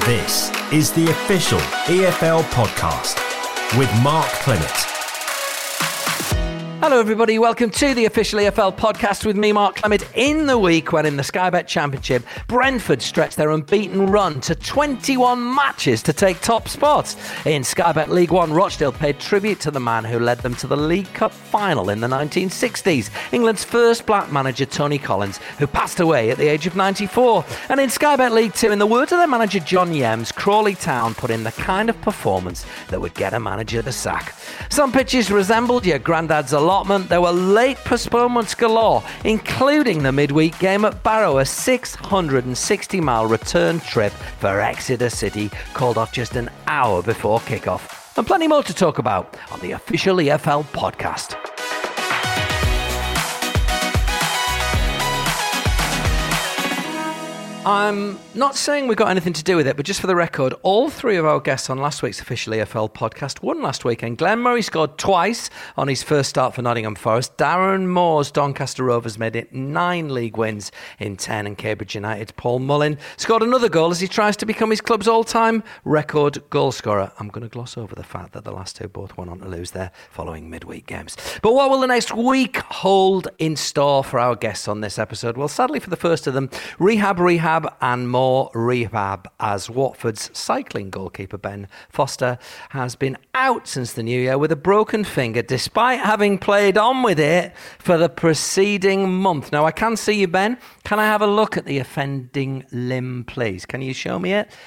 This is the official EFL podcast with Mark Clement. Hello everybody, welcome to the official EFL podcast with me, Mark Clement, in the week when in the Sky Bet Championship, Brentford stretched their unbeaten run to 21 matches to take top spots. In Sky Bet League One, Rochdale paid tribute to the man who led them to the League Cup final in the 1960s, England's first black manager, Tony Collins, who passed away at the age of 94. And in Sky Bet League Two, in the words of their manager John Yems, Crawley Town put in the kind of performance that would get a manager the sack. Some pitches resembled your granddad's allotment. There were late postponements galore, including the midweek game at Barrow, a 660-mile return trip for Exeter City, called off just an hour before kickoff. And plenty more to talk about on the official EFL podcast. I'm not saying we got anything to do with it, but just for the record, all three of our guests on last week's official EFL podcast won last weekend. Glenn Murray scored twice on his first start for Nottingham Forest. Darren Moore's Doncaster Rovers made it 9 league wins in 10, and Cambridge United Paul Mullin scored another goal as he tries to become his club's all-time record goal scorer. I'm going to gloss over the fact that the last two both went on to lose their following midweek games. But what will the next week hold in store for our guests on this episode? Well, sadly for the first of them, rehab, and more rehab, as Watford's cycling goalkeeper Ben Foster has been out since the new year with a broken finger, despite having played on with it for the preceding month. Now, I can see you, Ben. Can I have a look at the offending limb, please? Can you show me it?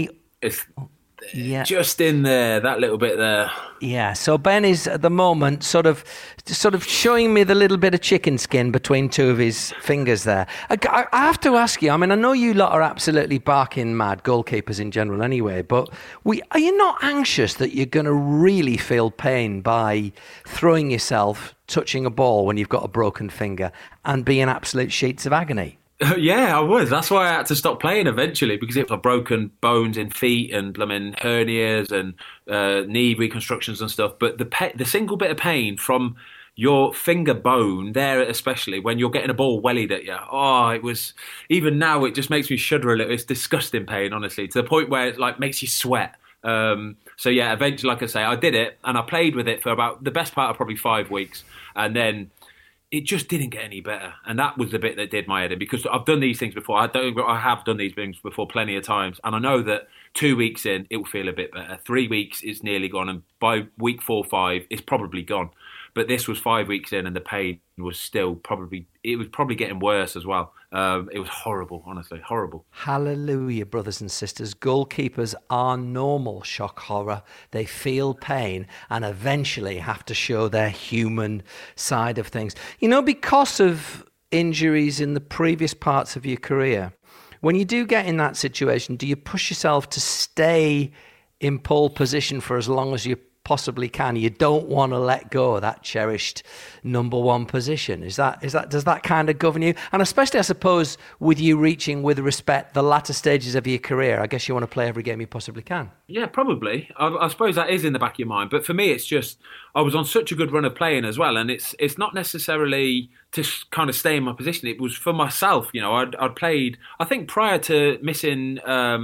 Just in there, that little bit there. Yeah, so Ben is at the moment sort of showing me the little bit of chicken skin between two of his fingers there. I have to ask you, I mean, I know you lot are absolutely barking mad, goalkeepers in general anyway, but are you not anxious that you're going to really feel pain by throwing yourself, touching a ball when you've got a broken finger, and be in absolute sheets of agony? Yeah, I was. That's why I had to stop playing eventually, because it was broken bones in feet and hernias and knee reconstructions and stuff. But the single bit of pain from your finger bone there, especially when you're getting a ball wellied at you, it was, even now it just makes me shudder a little. It's disgusting pain, honestly, to the point where it makes you sweat. So yeah, eventually, like I say, I did it and I played with it for about the best part of probably 5 weeks, and then it just didn't get any better. And that was the bit that did my head in, because I've done these things before. I have done these things before plenty of times. And I know that 2 weeks in, it will feel a bit better. 3 weeks is nearly gone. And by week 4 or 5, it's probably gone. But this was 5 weeks in, and the pain was still probably getting worse as well. It was horrible, honestly, horrible. Hallelujah, brothers and sisters. Goalkeepers are normal shock horror. They feel pain and eventually have to show their human side of things. You know, because of injuries in the previous parts of your career, when you do get in that situation, do you push yourself to stay in pole position for as long as you possibly can? You don't want to let go of that cherished number one position. Does that kind of govern you? And especially, I suppose, with you reaching, with respect, the latter stages of your career, I guess you want to play every game you possibly can. Yeah, probably. I suppose that is in the back of your mind. But for me, it's just, I was on such a good run of playing as well. And it's not necessarily to kind of stay in my position. It was for myself. You know, I'd played, I think prior to missing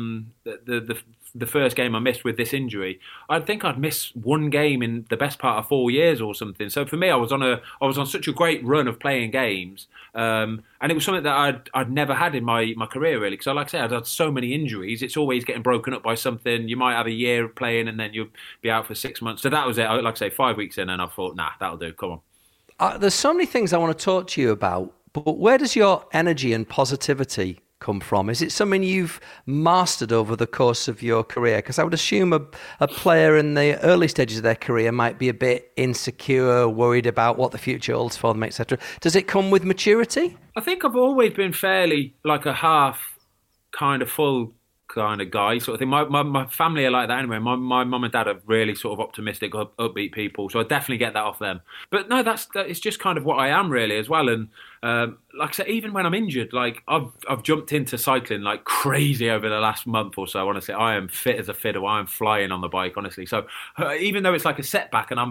the first game I missed with this injury, I think I'd missed one game in the best part of 4 years or something. So for me, I was on such a great run of playing games, and it was something that I'd never had in my career, really. Because like I said, I'd had so many injuries. It's always getting broken up by something. You might have a year playing and then you'll be out for 6 months. So that was it. Like I say, 5 weeks in, and I thought, nah, that'll do. Come on. There's so many things I want to talk to you about, but where does your energy and positivity come from? Is it something you've mastered over the course of your career? Because I would assume a player in the early stages of their career might be a bit insecure, worried about what the future holds for them, etc. Does it come with maturity? I think I've always been fairly like a half kind of full kind of guy sort of thing. My family are like that anyway. My mum and dad are really sort of optimistic, upbeat people, so I definitely get that off them. But no, it's just kind of what I am really as well. And like I said, even when I'm injured, like I've jumped into cycling like crazy over the last month or so. Honestly, I am fit as a fiddle. I am flying on the bike, honestly. So even though it's like a setback and I'm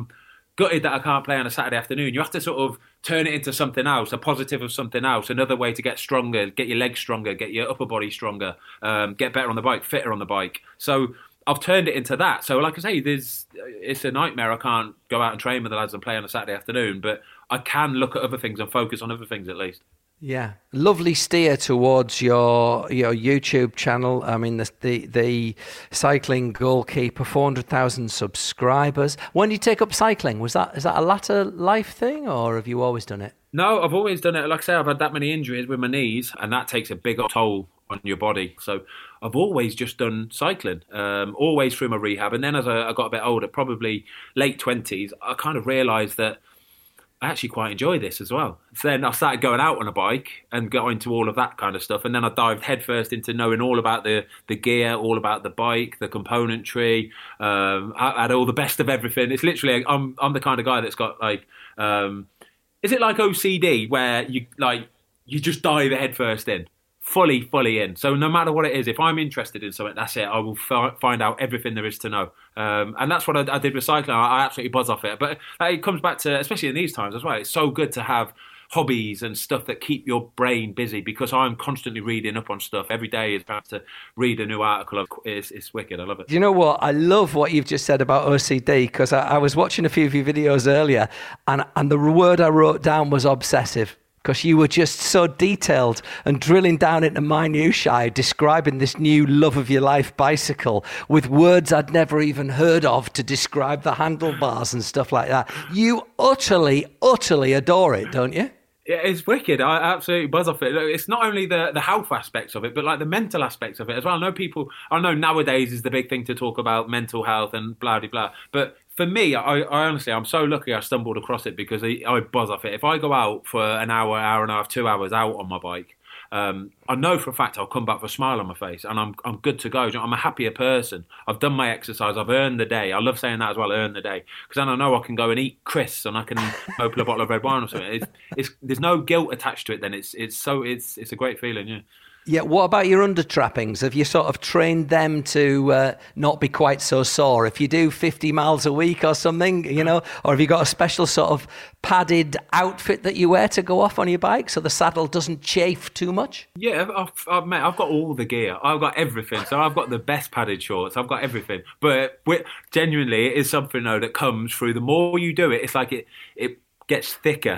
gutted that I can't play on a Saturday afternoon. You have to sort of turn it into something else, a positive of something else, another way to get stronger, get your legs stronger, get your upper body stronger, get better on the bike, fitter on the bike. So I've turned it into that. So like I say, it's a nightmare. I can't go out and train with the lads and play on a Saturday afternoon, but I can look at other things and focus on other things at least. Yeah, lovely steer towards your YouTube channel. I mean, the cycling goalkeeper, 400,000 subscribers. When did you take up cycling? Is that a latter life thing, or have you always done it? No, I've always done it. Like I say, I've had that many injuries with my knees, and that takes a big toll on your body. So I've always just done cycling, always through my rehab. And then as I got a bit older, probably late 20s, I kind of realised that I actually quite enjoy this as well. So then I started going out on a bike and got into all of that kind of stuff. And then I dived headfirst into knowing all about the gear, all about the bike, the componentry. I had all the best of everything. It's literally, I'm the kind of guy that's got like, is it like OCD where you just dive headfirst in? Fully in. So no matter what it is, if I'm interested in something, that's it. I will find out everything there is to know. And that's what I did with cycling. I absolutely buzz off it. But it comes back to, especially in these times as well, it's so good to have hobbies and stuff that keep your brain busy, because I'm constantly reading up on stuff. Every day is perhaps to read a new article. It's wicked. I love it. You know what? I love what you've just said about OCD, because I was watching a few of your videos earlier, and the word I wrote down was obsessive. Because you were just so detailed and drilling down into minutiae, describing this new love of your life bicycle with words I'd never even heard of to describe the handlebars and stuff like that. You utterly adore it, don't you? Yeah, it's wicked. I absolutely buzz off it. It's not only the health aspects of it, but like the mental aspects of it as well. I know nowadays is the big thing to talk about mental health and blah, blah, blah. But for me, I honestly, I'm so lucky I stumbled across it, because I buzz off it. If I go out for an hour and a half, 2 hours out on my bike, I know for a fact I'll come back with a smile on my face, and I'm good to go. I'm a happier person. I've done my exercise. I've earned the day. I love saying that as well, earn the day, because then I know I can go and eat crisps and I can open a bottle of red wine or something. There's no guilt attached to it. Then it's a great feeling. Yeah. Yeah, what about your under trappings? Have you sort of trained them to not be quite so sore? If you do 50 miles a week or something, or have you got a special sort of padded outfit that you wear to go off on your bike so the saddle doesn't chafe too much? Yeah, I've got all the gear. I've got everything. So I've got the best padded shorts. I've got everything. But genuinely, it is something, though, that comes through. The more you do it, it's like it gets thicker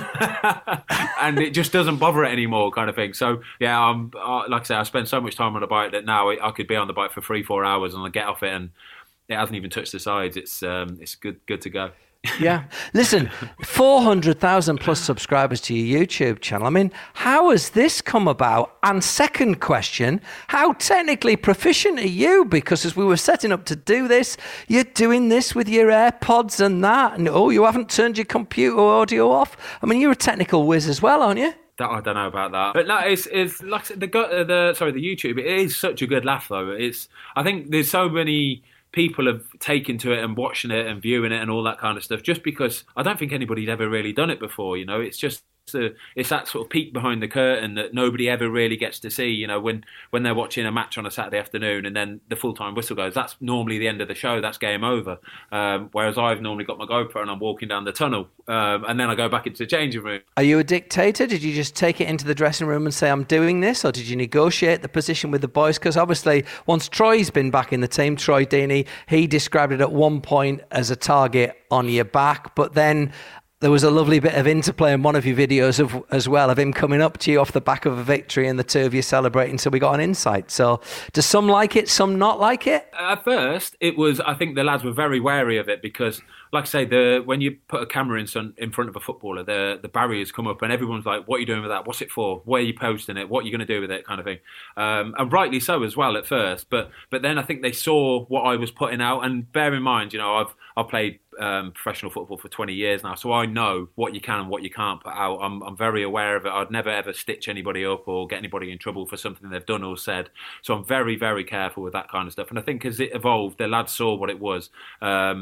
and it just doesn't bother it anymore, kind of thing. So yeah, like I say, I spend so much time on the bike that now I could be on the bike for 3-4 hours and I get off it and it hasn't even touched the sides. It's good to go. Yeah. Listen, 400,000 plus subscribers to your YouTube channel. I mean, how has this come about? And second question, how technically proficient are you? Because as we were setting up to do this, you're doing this with your AirPods and that. And you haven't turned your computer audio off. I mean, you're a technical whiz as well, aren't you? I don't know about that, but no, it's like I said, the YouTube. It is such a good laugh, though. I think there's so many people have taken to it and watching it and viewing it and all that kind of stuff, just because I don't think anybody's ever really done it before. It's just it's that sort of peek behind the curtain that nobody ever really gets to see. When they're watching a match on a Saturday afternoon and then the full-time whistle goes, that's normally the end of the show. That's game over. Whereas I've normally got my GoPro and I'm walking down the tunnel, and then I go back into the changing room. Are you a dictator? Did you just take it into the dressing room and say, I'm doing this? Or did you negotiate the position with the boys? Because obviously, once Troy's been back in the team, Troy Deeney, he described it at one point as a target on your back, but then there was a lovely bit of interplay in one of your videos as well of him coming up to you off the back of a victory and the two of you celebrating. So we got an insight. So do some like it, some not like it? At first, I think the lads were very wary of it because, like I say, when you put a camera in front of a footballer, the barriers come up and everyone's like, what are you doing with that? What's it for? Where are you posting it? What are you going to do with it? Kind of thing. And rightly so as well at first. But then I think they saw what I was putting out. And bear in mind, I've played professional football for 20 years now, so I know what you can and what you can't put out. I'm very aware of it. I'd never ever stitch anybody up or get anybody in trouble for something they've done or said, so I'm very, very careful with that kind of stuff. And I think as it evolved, the lads saw what it was,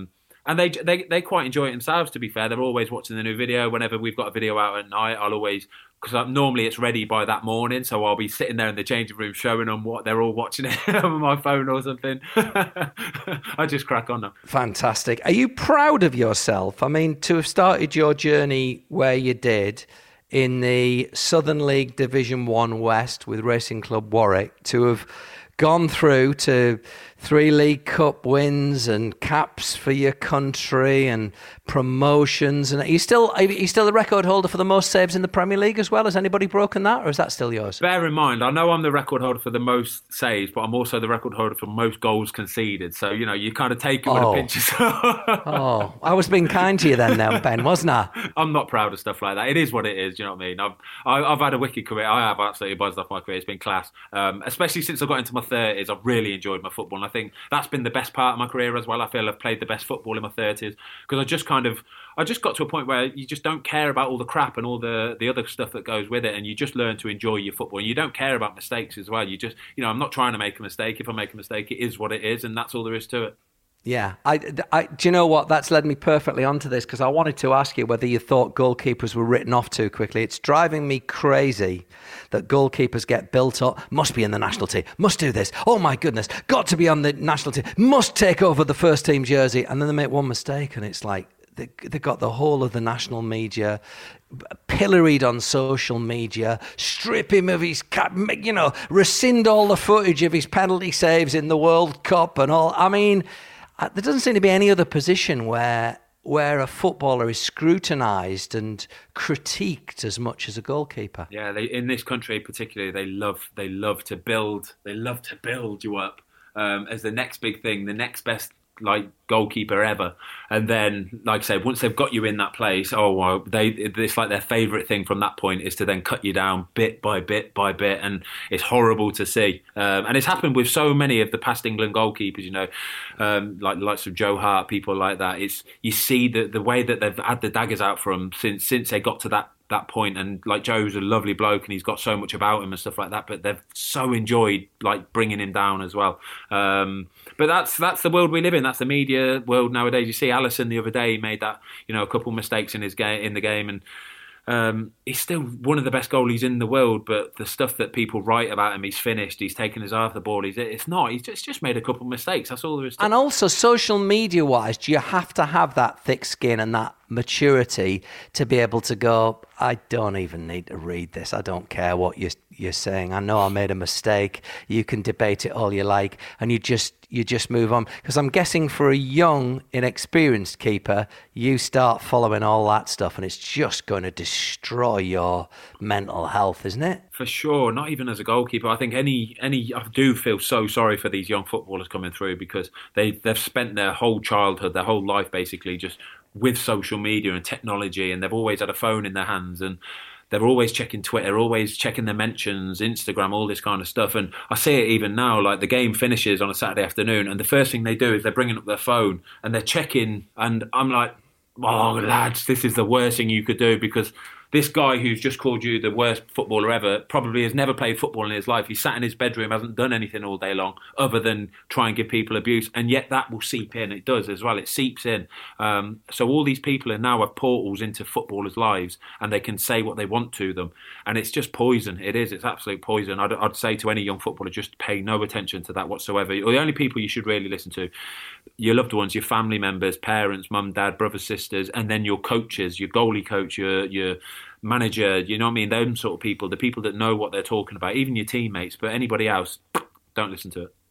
And they quite enjoy it themselves, to be fair. They're always watching the new video. Whenever we've got a video out at night, I'll always, because normally it's ready by that morning, so I'll be sitting there in the changing room showing them what they're all watching it on my phone or something. I just crack on them. Fantastic. Are you proud of yourself? I mean, to have started your journey where you did in the Southern League Division 1 West with Racing Club Warwick, to have gone through to 3 League Cup wins and caps for your country and promotions. And are you still the record holder for the most saves in the Premier League as well? Has anybody broken that, or is that still yours? Bear in mind, I know I'm the record holder for the most saves, but I'm also the record holder for most goals conceded. So, you kind of take it with a pinch of salt. I was being kind to you then, Ben, wasn't I? I'm not proud of stuff like that. It is what it is, do you know what I mean? I've had a wicked career. I have absolutely buzzed off my career. It's been class. Especially since I got into my 30s, I've really enjoyed my football. And I think that's been the best part of my career as well. I feel I've played the best football in my 30s because I just got to a point where you just don't care about all the crap and all the other stuff that goes with it, and you just learn to enjoy your football. And you don't care about mistakes as well. You just, I'm not trying to make a mistake. If I make a mistake, it is what it is, and that's all there is to it. Yeah, do you know what? That's led me perfectly onto this, because I wanted to ask you whether you thought goalkeepers were written off too quickly. It's driving me crazy that goalkeepers get built up, must be in the national team, must do this, oh my goodness, got to be on the national team, must take over the first team jersey, and then they make one mistake and it's like they got the whole of the national media pilloried on social media, strip him of his cap, rescind all the footage of his penalty saves in the World Cup and all. I mean, there doesn't seem to be any other position where a footballer is scrutinised and critiqued as much as a goalkeeper. Yeah, in this country particularly, they love to build you up as the next big thing, the next best goalkeeper ever. And then, like I say, once they've got you in that place, it's like their favourite thing from that point is to then cut you down bit by bit by bit, and it's horrible to see. And it's happened with so many of the past England goalkeepers, like the likes of Joe Hart, people like that. You see the way that they've had the daggers out for them since they got to that point, and like Joe's a lovely bloke and he's got so much about him and stuff like that, but they've so enjoyed bringing him down as well. But that's the world we live in. That's the media world nowadays. You see Alisson the other day, he made that a couple mistakes in the game, and he's still one of the best goalies in the world, but the stuff that people write about him, he's finished, he's taken his eye off the ball, it's not. He's just made a couple mistakes. That's all there is to it. And also, social media wise, do you have to have that thick skin and that maturity to be able to go, I don't even need to read this, I don't care what you're saying, I know I made a mistake, you can debate it all you like, and you just move on? Because I'm guessing for a young, inexperienced keeper, you start following all that stuff and it's just going to destroy your mental health, isn't it? For sure, not even as a goalkeeper. I think I do feel so sorry for these young footballers coming through, because they've spent their whole childhood, their whole life basically just with social media and technology, and they've always had a phone in their hands, and they're always checking Twitter, always checking their mentions, Instagram, all this kind of stuff. And I see it even now, like the game finishes on a Saturday afternoon and the first thing they do is they're bringing up their phone and they're checking, and I'm like, oh lads, this is the worst thing you could do, because this guy who's just called you the worst footballer ever probably has never played football in his life. He's sat in his bedroom, hasn't done anything all day long other than try and give people abuse. And yet that will seep in. It does as well. It seeps in. So all these people now have portals into footballers' lives, and they can say what they want to them. And it's just poison. It is. It's absolute poison. I'd say to any young footballer, just pay no attention to that whatsoever. The only people you should really listen to, your loved ones, your family members, parents, mum, dad, brothers, sisters, and then your coaches, your goalie coach, your manager, you know what I mean? Them sort of people, the people that know what they're talking about, even your teammates, but anybody else, don't listen to it.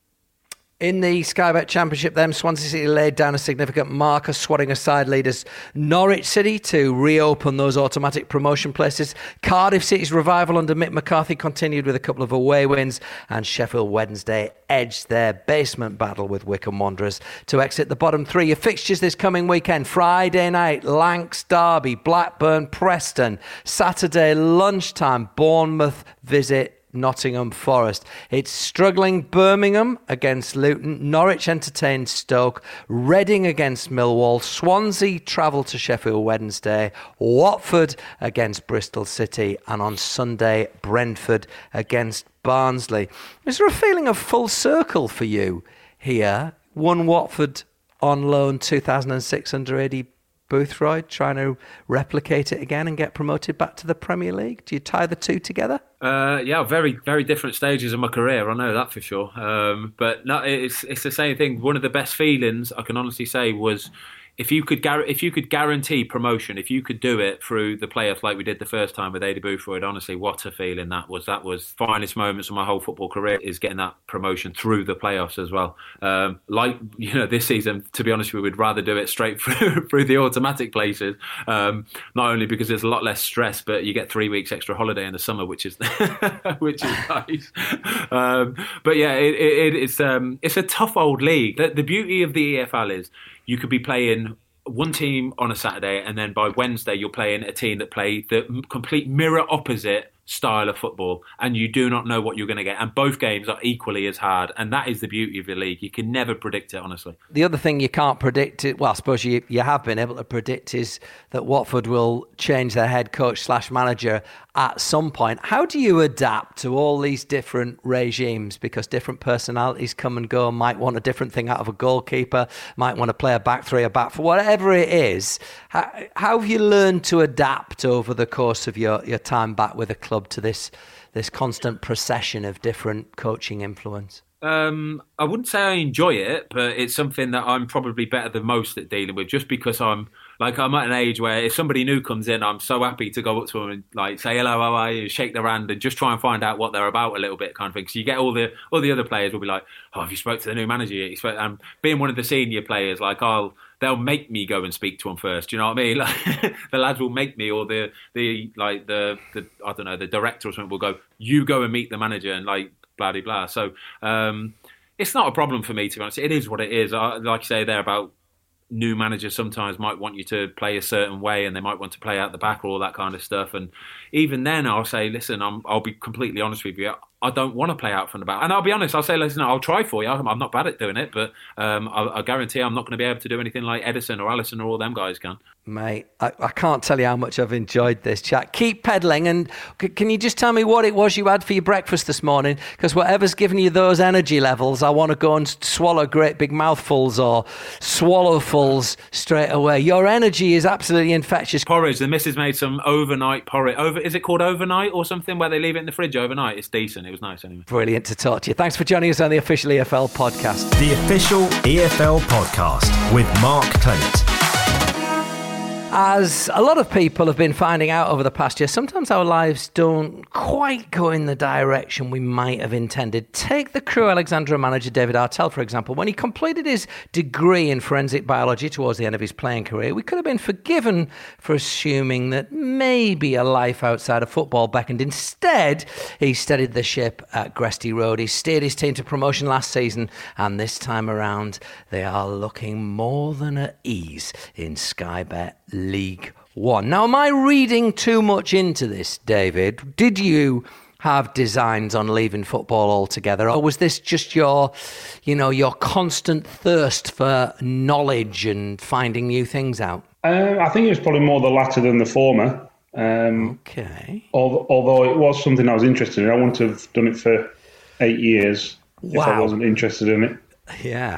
In the Sky Bet Championship, then, Swansea City laid down a significant marker, swatting aside leaders Norwich City to reopen those automatic promotion places. Cardiff City's revival under Mick McCarthy continued with a couple of away wins, and Sheffield Wednesday edged their basement battle with Wycombe Wanderers to exit the bottom three. Your fixtures this coming weekend: Friday night, Lancs Derby, Blackburn Preston. Saturday lunchtime, Bournemouth visit Nottingham Forest. It's struggling Birmingham against Luton, Norwich entertain Stoke, Reading against Millwall, Swansea travel to Sheffield Wednesday, Watford against Bristol City, and on Sunday Brentford against Barnsley. Is there a feeling of full circle for you here? Won Watford on loan 2006 under Eddie Boothroyd, trying to replicate it again and get promoted back to the Premier League? Do you tie the two together? Yeah, very, very different stages of my career. I know that for sure. But no, it's the same thing. One of the best feelings I can honestly say was if you could guarantee promotion, if you could do it through the playoffs like we did the first time with Eddie Boothroyd, honestly, what a feeling that was. That was finest moments of my whole football career, is getting that promotion through the playoffs as well. This season, to be honest, we would rather do it straight through the automatic places. Not only because there's a lot less stress, but you get 3 weeks extra holiday in the summer, which is which is nice. But yeah, it's a tough old league. The beauty of the EFL is you could be playing one team on a Saturday, and then by Wednesday you're playing a team that play the complete mirror opposite style of football, and you do not know what you're going to get. And both games are equally as hard, and that is the beauty of the league. You can never predict it, honestly. The other thing you can't predict, well, I suppose you have been able to predict, is that Watford will change their head coach / manager at some point. How do you adapt to all these different regimes? Because different personalities come and go, might want a different thing out of a goalkeeper, might want to play a back three, a back four, whatever it is. How have you learned to adapt over the course of your time back with a club to this constant procession of different coaching influence? I wouldn't say I enjoy it, but it's something that I'm probably better than most at dealing with, just because I'm at an age where if somebody new comes in, I'm so happy to go up to them and like say hello, how are you, shake their hand, and just try and find out what they're about a little bit, kind of thing. So you get all the other players will be like, oh, have you spoke to the new manager yet? Being one of the senior players, they'll make me go and speak to them first. You know what I mean? Like, the lads will make me, or the I don't know, the director or something will go, you go and meet the manager, and like blah blah blah. So it's not a problem for me, to be honest. It is what it is. Like you say there about new managers sometimes might want you to play a certain way, and they might want to play out the back or all that kind of stuff. And even then, I'll say, listen, I'll be completely honest with you. I don't want to play out from the back. And I'll be honest, I'll say, listen, I'll try for you. I'm not bad at doing it, but I guarantee I'm not going to be able to do anything like Edison or Allison or all them guys can. Mate, I can't tell you how much I've enjoyed this chat. Keep peddling, and can you just tell me what it was you had for your breakfast this morning? Because whatever's giving you those energy levels, I want to go and swallow great big mouthfuls or swallowfuls straight away. Your energy is absolutely infectious. Porridge. The missus made some overnight porridge. Is it called overnight or something, where they leave it in the fridge overnight? It's decent. It was nice anyway. Brilliant to talk to you. Thanks for joining us on the official EFL podcast. The official EFL podcast with Mark Clement. As a lot of people have been finding out over the past year, sometimes our lives don't quite go in the direction we might have intended. Take the Crewe Alexandra manager David Artell, for example. When he completed his degree in forensic biology towards the end of his playing career, we could have been forgiven for assuming that maybe a life outside of football beckoned. Instead, he steadied the ship at Gresty Road. He steered his team to promotion last season, and this time around, they are looking more than at ease in Sky Bet League One. Now, am I reading too much into this, David? Did you have designs on leaving football altogether, or was this just your constant thirst for knowledge and finding new things out? I think it was probably more the latter than the former. Okay. Although it was something I was interested in, I wouldn't have done it for 8 years if I wasn't interested in it. Yeah.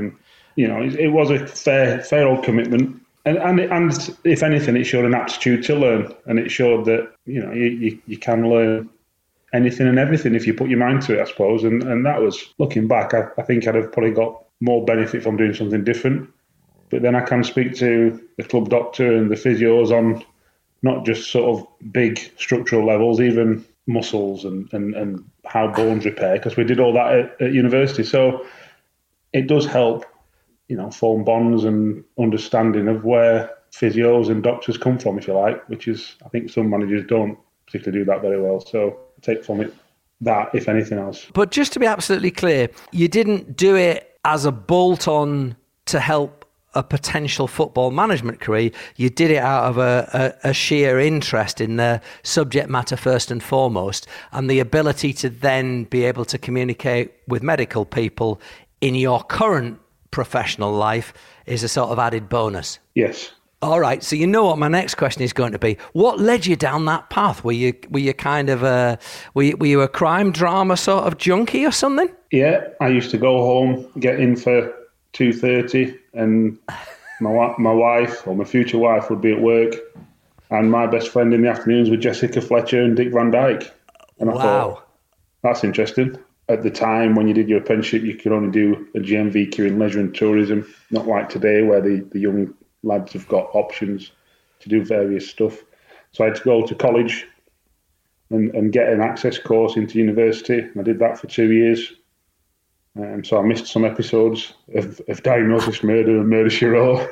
It was a fair old commitment. And if anything, it showed an aptitude to learn, and it showed that you can learn anything and everything if you put your mind to it, I suppose. And that was, looking back, I think I'd have probably got more benefit from doing something different. But then I can speak to the club doctor and the physios on not just sort of big structural levels, even muscles and how bones repair, because we did all that at university. So it does help, form bonds and understanding of where physios and doctors come from, if you like, which is, I think some managers don't particularly do that very well. So I take from it that, if anything else. But just to be absolutely clear, you didn't do it as a bolt-on to help a potential football management career. You did it out of a sheer interest in the subject matter first and foremost, and the ability to then be able to communicate with medical people in your current professional life is a sort of added bonus. Yes. All right. So you know what my next question is going to be. What led you down that path? Were you kind of were you a crime drama sort of junkie or something? Yeah, I used to go home, get in for 2:30, and my wife or my future wife would be at work, and my best friend in the afternoons were Jessica Fletcher and Dick Van Dyke. And I thought, that's interesting. At the time when you did your apprenticeship, you could only do a GMVQ in leisure and tourism, not like today where the young lads have got options to do various stuff. So I had to go to college and get an access course into university. I did that for 2 years. So I missed some episodes of Diagnosis Murder and Murder, She Wrote.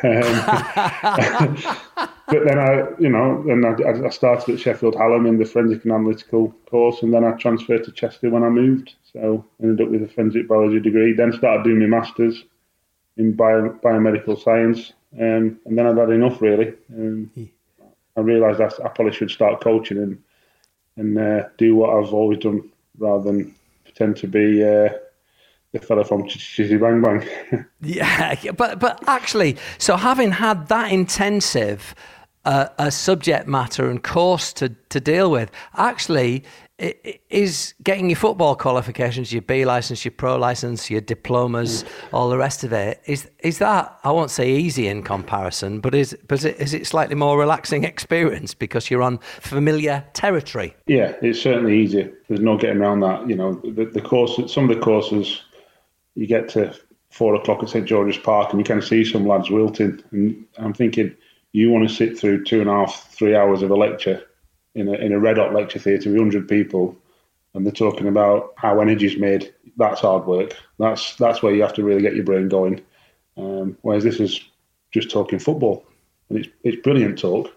But then I started at Sheffield Hallam in the forensic and analytical course, and then I transferred to Chester when I moved. So I ended up with a forensic biology degree. Then started doing my masters in biomedical science, and then I'd had enough really. I realised I probably should start coaching and do what I've always done rather than pretend to be the fella from Chizzy Bang Bang. Yeah, but actually, so having had that intensive a subject matter and course to deal with, actually is getting your football qualifications, your B licence, your pro licence, your diplomas, all the rest of it, is that, I won't say easy in comparison, but is it slightly more relaxing experience because you're on familiar territory? Yeah, it's certainly easier. There's no getting around that. You know, the courses, some of the courses, you get to 4 o'clock at St George's Park and you can see some lads wilting, and I'm thinking, you want to sit through 2.5, 3 hours of a lecture in a red hot lecture theatre with 100 people, and they're talking about how energy's made. That's hard work. That's where you have to really get your brain going. Whereas this is just talking football, and it's brilliant talk,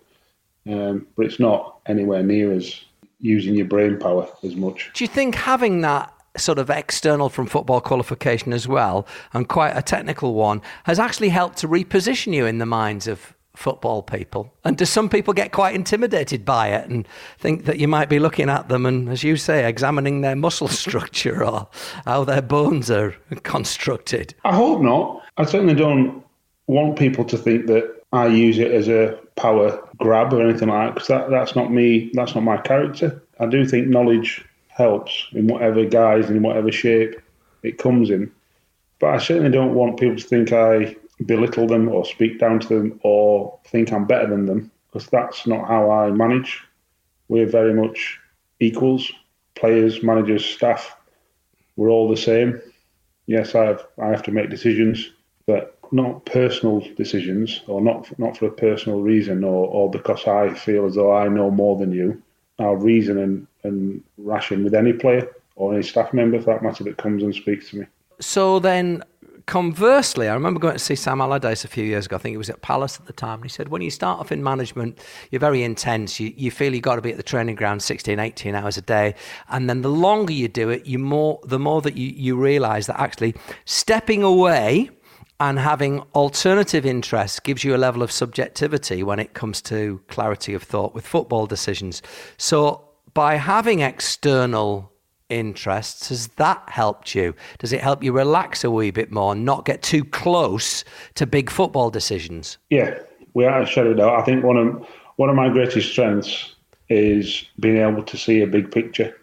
but it's not anywhere near as using your brain power as much. Do you think having that sort of external from football qualification as well, and quite a technical one, has actually helped to reposition you in the minds of football people? And do some people get quite intimidated by it and think that you might be looking at them and, as you say, examining their muscle structure or how their bones are constructed? I hope not. I certainly don't want people to think that I use it as a power grab or anything like that, because that's not me. That's not my character. I do think knowledge helps in whatever guise and in whatever shape it comes in. But I certainly don't want people to think I belittle them or speak down to them or think I'm better than them, because that's not how I manage. We're very much equals, players, managers, staff. We're all the same. Yes, I have to make decisions, but not personal decisions, or not for a personal reason, or because I feel as though I know more than you. I'll reason and ration with any player or any staff member, for that matter, that comes and speaks to me. So then, conversely, I remember going to see Sam Allardyce a few years ago. I think he was at Palace at the time. And he said, when you start off in management, you're very intense. You feel you've got to be at the training ground 16, 18 hours a day. And then the longer you do it, the more that you realise that actually stepping away and having alternative interests gives you a level of subjectivity when it comes to clarity of thought with football decisions. So by having external interests, has that helped you? Does it help you relax a wee bit more and not get too close to big football decisions? Yeah, we are shut out. I think one of my greatest strengths is being able to see a big picture.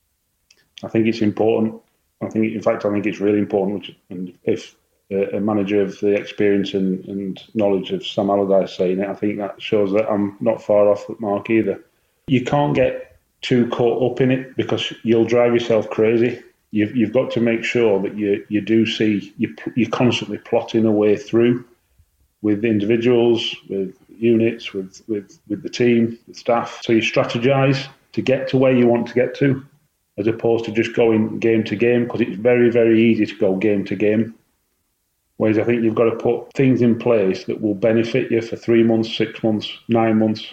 I think it's important. I think it's really important. And if a manager of the experience and knowledge of Sam Allardyce saying it, I think that shows that I'm not far off the mark either. You can't get too caught up in it because you'll drive yourself crazy. You've got to make sure that you do see, you're constantly plotting a way through with individuals, with units, with the team, with staff. So you strategise to get to where you want to get to, as opposed to just going game to game, because it's very, very easy to go game to game. Whereas I think you've got to put things in place that will benefit you for 3 months, 6 months, 9 months,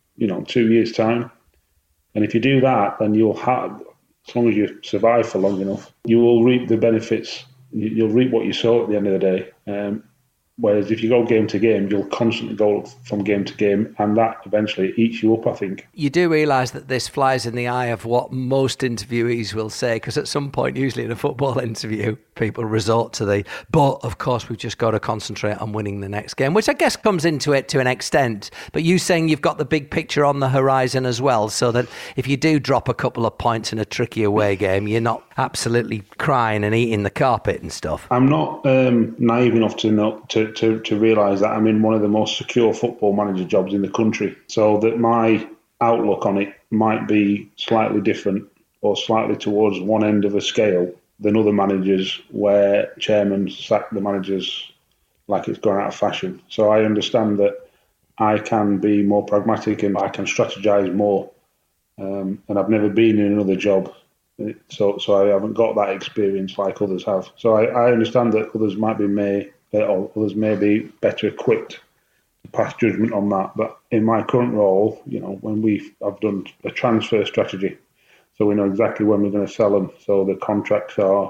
2 years' time. And if you do that, then you'll have, as long as you survive for long enough, you will reap the benefits. You'll reap what you sow at the end of the day. Whereas if you go game to game, you'll constantly go from game to game, and that eventually eats you up, I think. You do realise that this flies in the eye of what most interviewees will say, because at some point, usually in a football interview, people resort to but of course we've just got to concentrate on winning the next game, which I guess comes into it to an extent. But you saying you've got the big picture on the horizon as well, so that if you do drop a couple of points in a tricky away game, you're not absolutely crying and eating the carpet and stuff. I'm not naive enough to realise that I'm in one of the most secure football manager jobs in the country, so that my outlook on it might be slightly different or slightly towards one end of a scale than other managers where chairmen sack the managers like it's gone out of fashion. So I understand that I can be more pragmatic and I can strategise more. And I've never been in another job, so I haven't got that experience like others have. So I understand that others may be better equipped to pass judgment on that. But in my current role, when I've done a transfer strategy, so we know exactly when we're going to sell them. So the contracts are,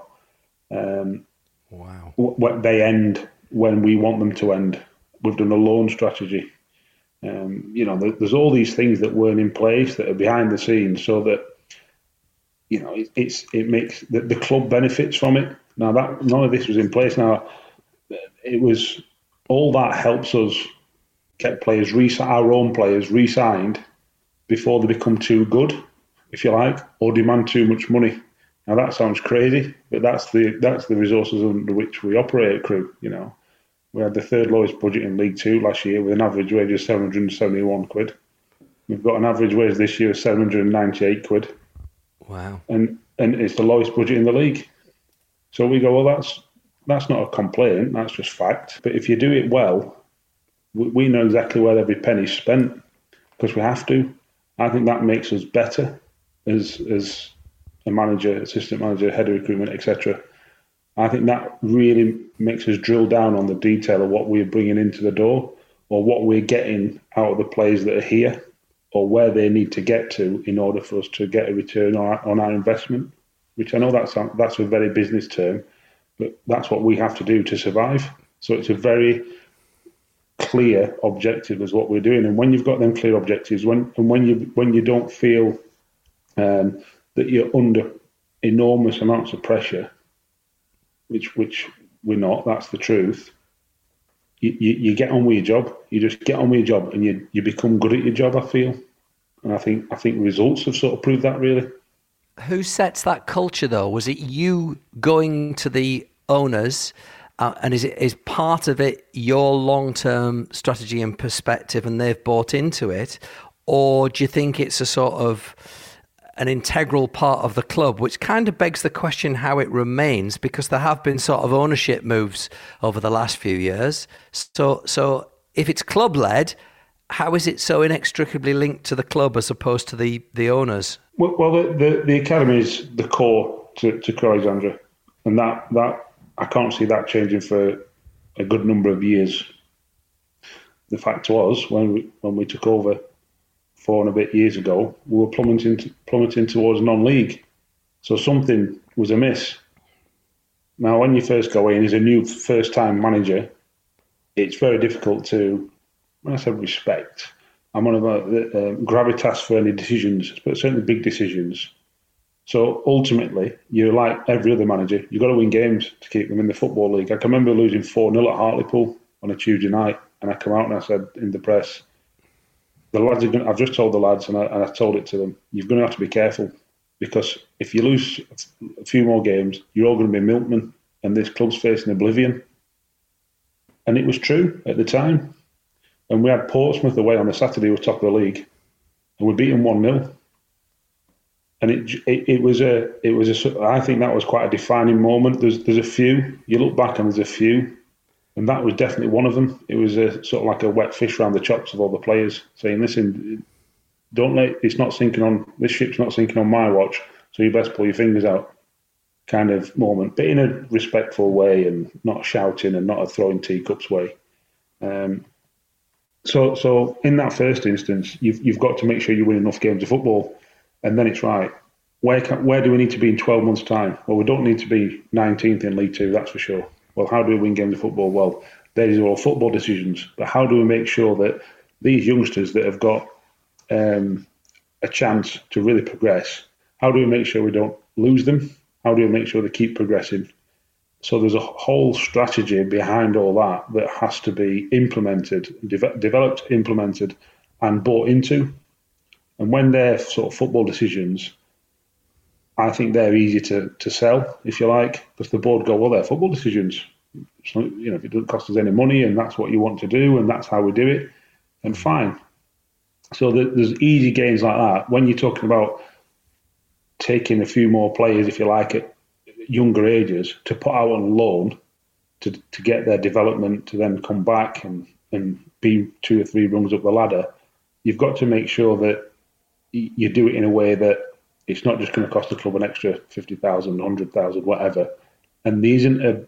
they end when we want them to end. We've done a loan strategy. There's all these things that weren't in place that are behind the scenes, so that it makes the club benefits from it. Now that none of this was in place. Now it was all that helps us get our own players re-signed before they become too good, if you like, or demand too much money. Now that sounds crazy, but that's the resources under which we operate at Crewe. We had the third lowest budget in League Two last year with an average wage of £771. We've got an average wage this year of £798. Wow! And it's the lowest budget in the league. So we go, well, that's not a complaint. That's just fact. But if you do it well, we know exactly where every penny's spent because we have to. I think that makes us better as a manager, assistant manager, head of recruitment, etc. I think that really makes us drill down on the detail of what we're bringing into the door or what we're getting out of the players that are here or where they need to get to in order for us to get a return on our investment, which I know that's a very business term, but that's what we have to do to survive. So it's a very clear objective is what we're doing. And when you've got them clear objectives, when you don't feel that you're under enormous amounts of pressure, which we're not, that's the truth. You get on with your job. You just get on with your job, and you become good at your job. I feel, and I think results have sort of proved that. Really, who sets that culture though? Was it you going to the owners, and is part of it your long-term strategy and perspective, and they've bought into it, or do you think it's a sort of an integral part of the club, which kind of begs the question how it remains, because there have been sort of ownership moves over the last few years. So if it's club-led, how is it so inextricably linked to the club as opposed to the owners? Well, the academy is the core to Crewe Alexandra, and that I can't see that changing for a good number of years. The fact was, when we took over 4 and a bit years ago, we were plummeting towards non-league. So something was amiss. Now, when you first go in as a new first-time manager, it's very difficult to, when I say respect, I'm on about the gravitas for any decisions, but certainly big decisions. So ultimately, you're like every other manager. You've got to win games to keep them in the Football League. I can remember losing 4-0 at Hartlepool on a Tuesday night, and I come out and I said in the press, the lads I've just told the lads, and I told it to them, you're going to have to be careful, because if you lose a few more games, you're all going to be milkmen, and this club's facing oblivion. And it was true at the time. And we had Portsmouth away on a Saturday, who was top of the league, and we beat them 1-0. And it was I think that was quite a defining moment. There's a few, you look back and there's a few, and that was definitely one of them. It was a sort of like a wet fish around the chops of all the players, saying, listen, this ship's not sinking on my watch, so you best pull your fingers out kind of moment, but in a respectful way and not shouting and not a throwing teacups way. So in that first instance, you've got to make sure you win enough games of football, and then it's right. Where do we need to be in 12 months' time? Well, we don't need to be 19th in League Two, that's for sure. Well, how do we win games of football? Well, these are all football decisions. But how do we make sure that these youngsters that have got a chance to really progress, how do we make sure we don't lose them? How do we make sure they keep progressing? So there's a whole strategy behind all that has to be implemented, developed, implemented, and bought into. And when they're sort of football decisions, I think they're easy to sell, if you like, because the board go, well, they're football decisions. So, if it doesn't cost us any money and that's what you want to do and that's how we do it, then fine. So there's easy gains like that. When you're talking about taking a few more players, if you like, at younger ages to put out on loan to get their development to then come back and be 2 or 3 rungs up the ladder, you've got to make sure that you do it in a way that it's not just going to cost the club an extra 50,000, 100,000, whatever. And there isn't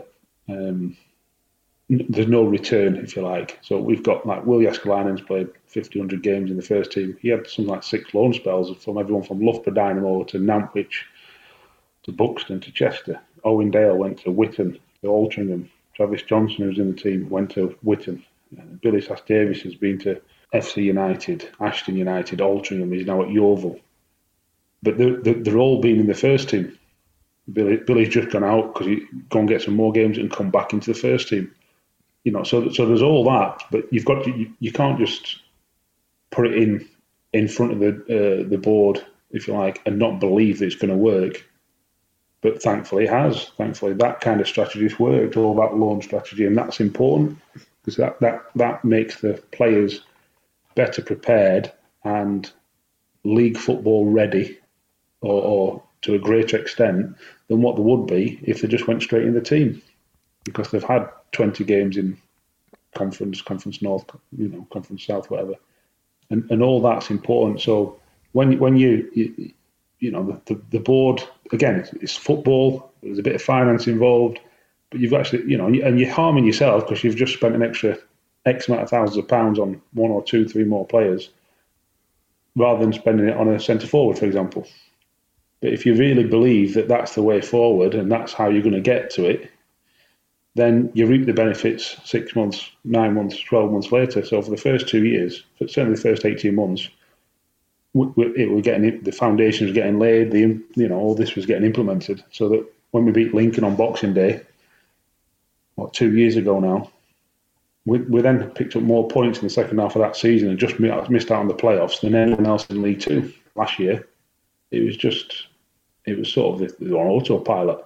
there's no return, if you like. So we've got like Will Jääskeläinen's played 50, 100 games in the first team. He had something like 6 loan spells from everyone from Loughborough Dynamo to Nantwich to Buxton to Chester. Owen Dale went to Witton to Altrincham. Travis Johnson, who's in the team, went to Witton. Billy Sass-Davis has been to FC United, Ashton United, Altrincham. He's now at Yeovil. But they're all been in the first team. Billy's just gone out because he go and get some more games and come back into the first team. So there's all that, but you've got you can't just put it in front of the board, if you like, and not believe that it's going to work. But thankfully it has. Thankfully that kind of strategy has worked, all that loan strategy, and that's important because that makes the players better prepared and league football ready, or to a greater extent than what they would be if they just went straight in the team, because they've had 20 games in conference north, conference south, whatever, and all that's important. So when you the board, again, it's football. There's a bit of finance involved, but you've actually and you're harming yourself because you've just spent an extra X amount of thousands of pounds on 1 or 2, 3 more players, rather than spending it on a centre forward, for example. But if you really believe that that's the way forward and that's how you're going to get to it, then you reap the benefits 6 months, 9 months, 12 months later. So for the first 2 years, certainly the first 18 months, the foundation was getting laid, all this was getting implemented, so that when we beat Lincoln on Boxing Day, 2 years ago now, we then picked up more points in the second half of that season and just missed out on the playoffs than anyone else in League Two last year. It was sort of on autopilot.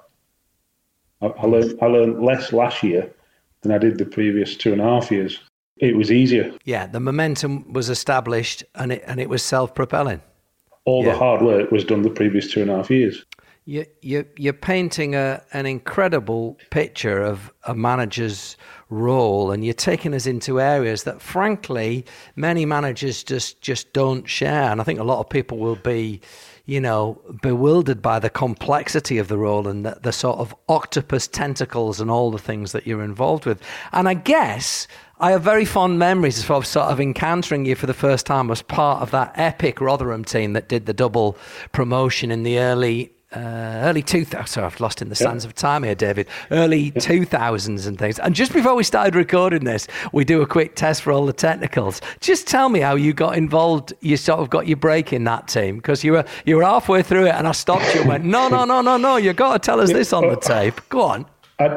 I learned less last year than I did the previous 2.5 years. It was easier. Yeah, the momentum was established and it was self-propelling. All the hard work was done the previous 2.5 years. You're painting an incredible picture of a manager's role, and you're taking us into areas that, frankly, many managers just don't share. And I think a lot of people will be, bewildered by the complexity of the role and the sort of octopus tentacles and all the things that you're involved with. And I guess I have very fond memories of sort of encountering you for the first time as part of that epic Rotherham team that did the double promotion in the early 2000s. Sorry, I've lost in the sands of time here, David. Early 2000s and things. And just before we started recording this, we do a quick test for all the technicals. Just tell me how you got involved. You sort of got your break in that team, because you were halfway through it, and I stopped you and went, no, you got to tell us this on the tape. Go on.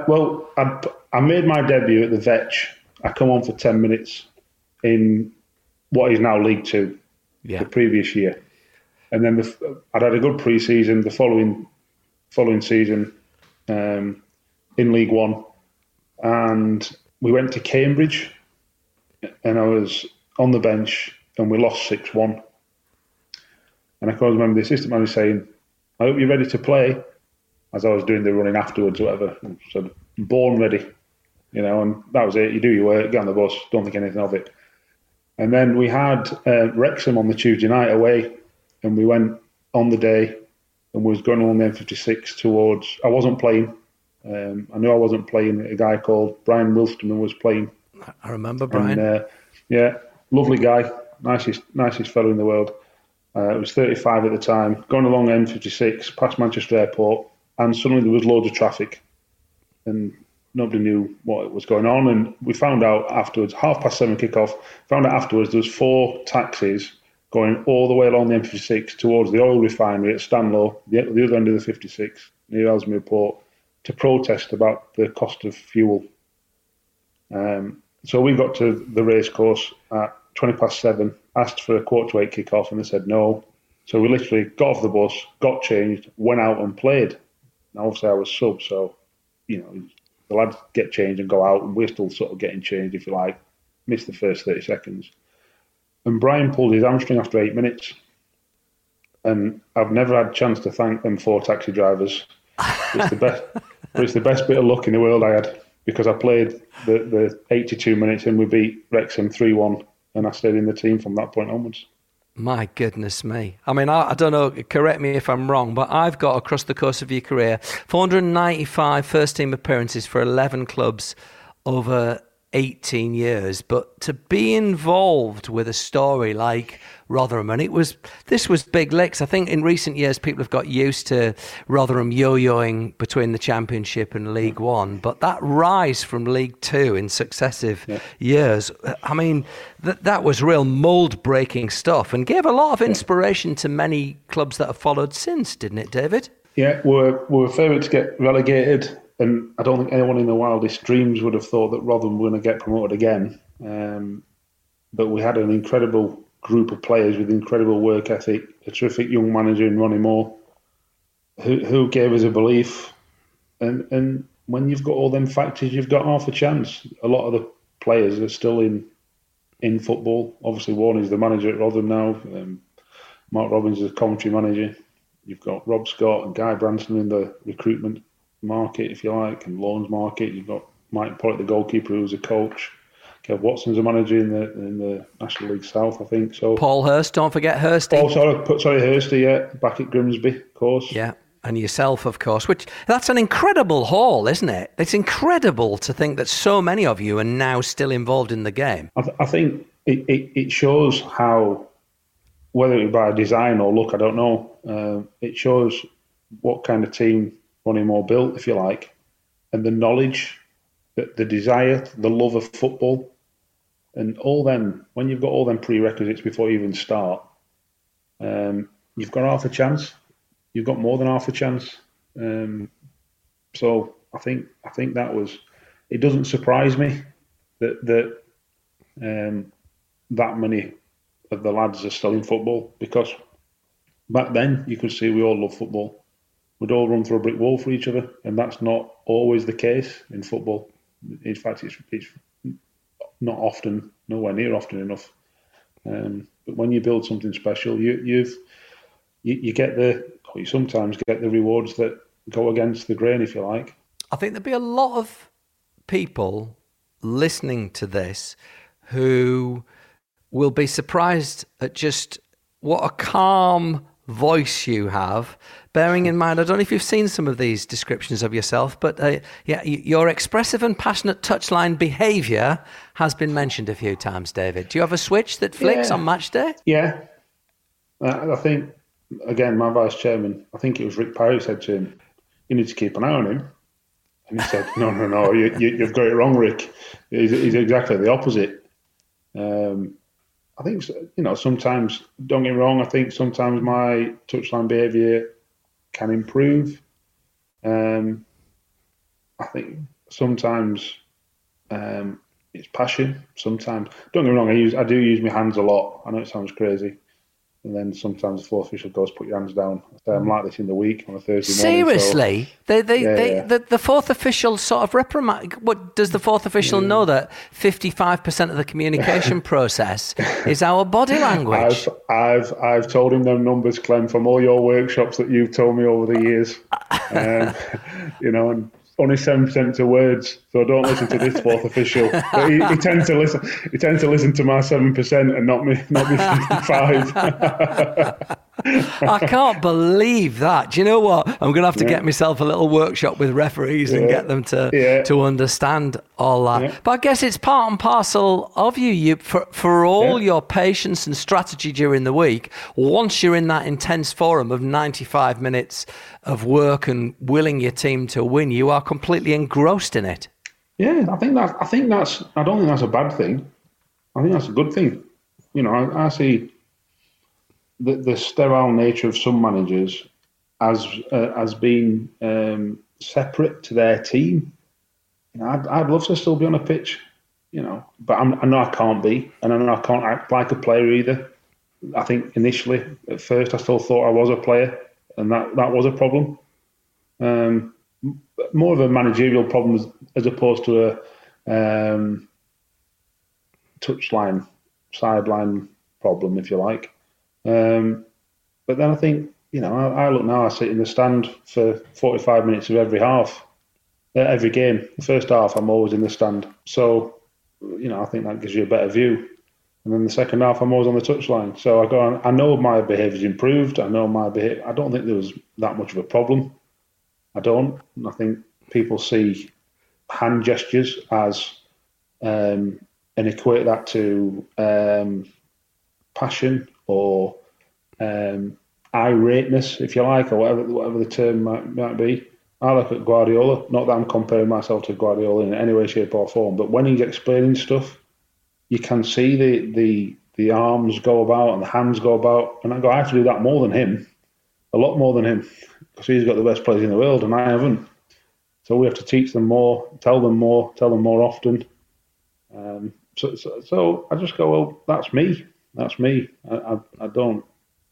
I made my debut at the Vetch. I come on for 10 minutes in what is now League Two, the previous year. And then I'd had a good pre-season. The following season in League One, and we went to Cambridge, and I was on the bench, and we lost 6-1. And I can remember the assistant manager saying, "I hope you're ready to play," as I was doing the running afterwards, or whatever. And said, "Born ready," and that was it. You do your work, get on the bus, don't think anything of it. And then we had Wrexham on the Tuesday night away. And we went on the day and was going on the M56 towards... I wasn't playing. I knew I wasn't playing. A guy called Brian Wilsterman was playing. I remember Brian. And, lovely guy. Nicest fellow in the world. It was 35 at the time. Going along M56, past Manchester Airport, and suddenly there was loads of traffic. And nobody knew what was going on. And we found out afterwards, 7:30 kickoff, found out afterwards there was 4 taxis going all the way along the M56 towards the oil refinery at Stanlow, the other end of the 56, near Ellesmere Port, to protest about the cost of fuel. So we got to the racecourse at 7:20, asked for a 7:45 kickoff, and they said no. So we literally got off the bus, got changed, went out and played. Now, obviously, I was sub, so, the lads get changed and go out, and we're still sort of getting changed, if you like. Missed the first 30 seconds. And Brian pulled his hamstring after 8 minutes. And I've never had a chance to thank them 4 taxi drivers. It's the best, but it's the best bit of luck in the world I had, because I played the 82 minutes and we beat Wrexham 3-1, and I stayed in the team from that point onwards. My goodness me. I mean, I don't know, correct me if I'm wrong, but I've got, across the course of your career, 495 first-team appearances for 11 clubs over 18 years. But to be involved with a story like Rotherham, and this was big licks. I think in recent years people have got used to Rotherham yo-yoing between the Championship and League One, but that rise from League Two in successive years, I mean, that was real mould-breaking stuff, and gave a lot of inspiration to many clubs that have followed since, didn't it, David? Yeah, we're favourite to get relegated, and I don't think anyone in the wildest dreams would have thought that Rotherham were going to get promoted again. But we had an incredible group of players with incredible work ethic, a terrific young manager in Ronnie Moore, who gave us a belief. And when you've got all them factors, you've got half a chance. A lot of the players are still in football. Obviously, Warney's the manager at Rotherham now. Mark Robbins is the commentary manager. You've got Rob Scott and Guy Branson in the recruitment market, if you like, and loans market. You've got Mike Pollock, the goalkeeper, who's a coach. Kev Watson's a manager in the National League South, I think. So Paul Hurst, don't forget Hursty. Sorry, Hursty, yeah, back at Grimsby, of course. Yeah, and yourself, of course. That's an incredible haul, isn't it? It's incredible to think that so many of you are now still involved in the game. I think it shows how, whether it be by design or luck, I don't know. It shows what kind of team Ronnie Moore built, if you like, and the knowledge, the desire, the love of football, and all them. When you've got all them prerequisites before you even start, you've got half a chance. You've got more than half a chance. So I think that was. It doesn't surprise me that many of the lads are still in football, because back then you could see we all love football. We'd all run through a brick wall for each other, and that's not always the case in football. In fact, it's not often, nowhere near often enough. But when you build something special, you sometimes get the rewards that go against the grain, if you like. I think there'd be a lot of people listening to this who will be surprised at just what a calm voice you have, bearing in mind, I don't know if you've seen some of these descriptions of yourself, but your expressive and passionate touchline behaviour has been mentioned a few times, David. Do you have a switch that flicks on match day? Yeah. I think, again, my vice chairman, I think it was Rick Parry, said to him, "You need to keep an eye on him." And he said, No, you've got it wrong, Rick. He's exactly the opposite. I think, sometimes, don't get me wrong, I think sometimes my touchline behaviour can improve. I think sometimes it's passion. Sometimes, don't get me wrong, I do use my hands a lot. I know it sounds crazy. And then sometimes the fourth official goes, "Put your hands down." I'm like this in the week on a Thursday morning. Seriously? So, the fourth official sort of reprimand. What does the fourth official know that 55% of the communication process is our body language? I've told him them numbers, Clem, from all your workshops that you've told me over the years. And only 7% to words, so don't listen to this fourth official. But he tends to listen. He tends to listen to my 7% and not me 5. I can't believe that. Do you know what? I'm going to have to get myself a little workshop with referees and get them to understand all that. Yeah. But I guess it's part and parcel of you for all your patience and strategy during the week. Once you're in that intense forum of 95 minutes of work and willing your team to win, you are completely engrossed in it. Yeah, I don't think that's a bad thing. I think that's a good thing. I see the sterile nature of some managers as being separate to their team. I'd love to still be on a pitch, but I know I can't be, and I know I can't act like a player either. I think initially, at first, I still thought I was a player, and that was a problem. More of a managerial problem as opposed to a touchline, sideline problem, if you like. But then I think, I look now, I sit in the stand for 45 minutes of every half, every game. The first half, I'm always in the stand. So, I think that gives you a better view. And then the second half, I'm always on the touchline. So I know my behaviour's improved. I don't think there was that much of a problem. I don't. I think people see hand gestures as and equate that to passion or irateness, if you like, or whatever the term might be. I look at Guardiola. Not that I'm comparing myself to Guardiola in any way, shape, or form, but when he's explaining stuff, you can see the arms go about and the hands go about, and I have to do that more than him, a lot more than him, because he's got the best players in the world and I haven't. So we have to teach them more, tell them more often. So I just go, well, that's me. I don't.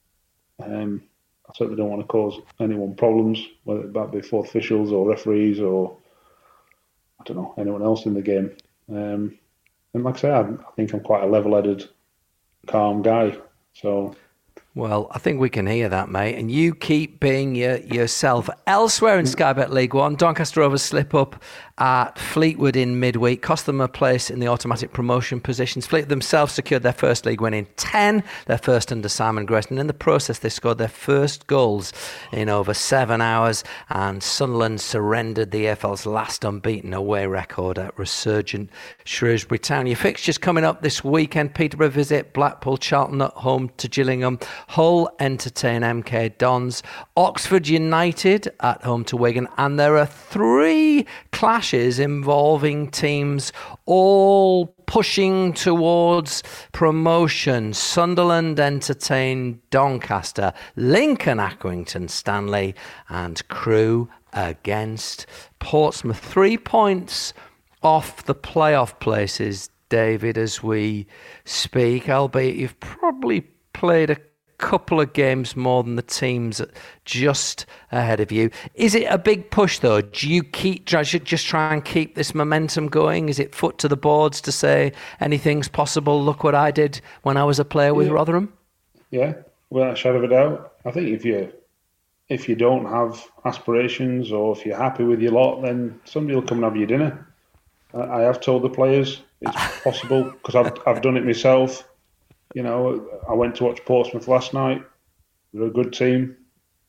I certainly don't want to cause anyone problems, whether that be fourth officials or referees or I don't know, anyone else in the game. And like I say, I think I'm quite a level-headed, calm guy. So, well, I think we can hear that, mate. And you keep being yourself. Elsewhere in Sky Bet League One, Doncaster Rovers slip up at Fleetwood in midweek, cost them a place in the automatic promotion positions. Fleetwood themselves secured their first league win in 10, their first under Simon Grayson. In the process, they scored their first goals in over 7 hours, and Sunderland surrendered the EFL's last unbeaten away record at resurgent Shrewsbury Town. Your fixtures coming up this weekend: Peterborough visit Blackpool, Charlton at home to Gillingham, Hull entertain MK Dons, Oxford United at home to Wigan, and there are 3 clashes involving teams all pushing towards promotion. Sunderland entertain Doncaster, Lincoln Accrington Stanley, and Crewe against Portsmouth. 3 points off the playoff places, David, as we speak, albeit you've probably played a couple of games more than the teams just ahead of you. Is it a big push, though? Do you just try and keep this momentum going? Is it foot to the boards to say anything's possible? Look what I did when I was a player with Rotherham. Yeah, without a shadow of a doubt. I think if you don't have aspirations or if you're happy with your lot, then somebody will come and have your dinner. I have told the players it's possible because I've done it myself. I went to watch Portsmouth last night. They're a good team.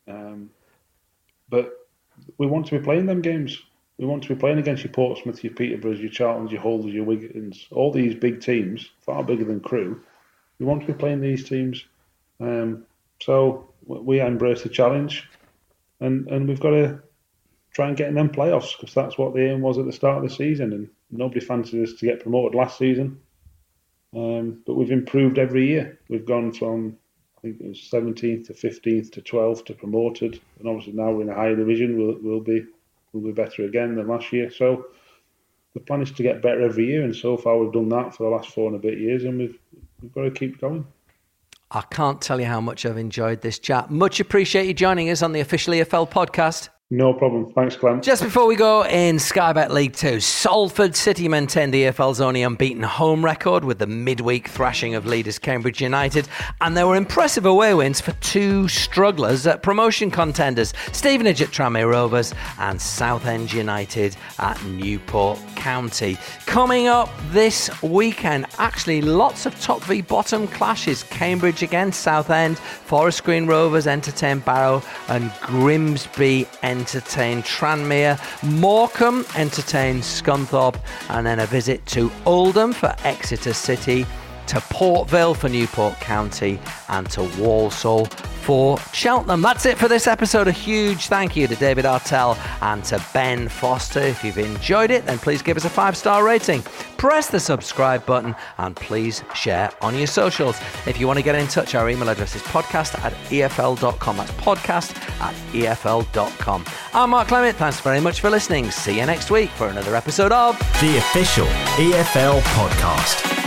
But we want to be playing them games. We want to be playing against your Portsmouth, your Peterboroughs, your Charltons, your Hulls, your Wigans, all these big teams, far bigger than Crewe. We want to be playing these teams. So we embrace the challenge. And we've got to try and get in them playoffs because that's what the aim was at the start of the season. And nobody fancied us to get promoted last season. But we've improved every year. We've gone from, I think it was 17th to 15th to 12th to promoted, and obviously now we're in a higher division. We'll be better again than last year. So the plan is to get better every year, and so far we've done that for the last 4 and a bit years, and we've got to keep going. I can't tell you how much I've enjoyed this chat. Much appreciate you joining us on the Official EFL podcast. No problem. Thanks, Glenn. Just before we go, in Sky Bet League 2, Salford City maintained the EFL's only unbeaten home record with the midweek thrashing of leaders Cambridge United, and there were impressive away wins for 2 strugglers at promotion contenders, Stevenage at Tranmere Rovers and Southend United at Newport County. Coming up this weekend, actually lots of top v bottom clashes. Cambridge against Southend, Forest Green Rovers entertain Barrow, and Grimsby entertain Tranmere. Morecambe entertain Scunthorpe, and then a visit to Oldham for Exeter City, to Port Vale for Newport County, and to Walsall for Cheltenham. That's it for this episode. A huge thank you to David Artell and to Ben Foster. If you've enjoyed it, then please give us a 5-star rating. Press the subscribe button and please share on your socials. If you want to get in touch, our email address is podcast@efl.com. That's podcast@efl.com. I'm Mark Clement. Thanks very much for listening. See you next week for another episode of The Official EFL Podcast.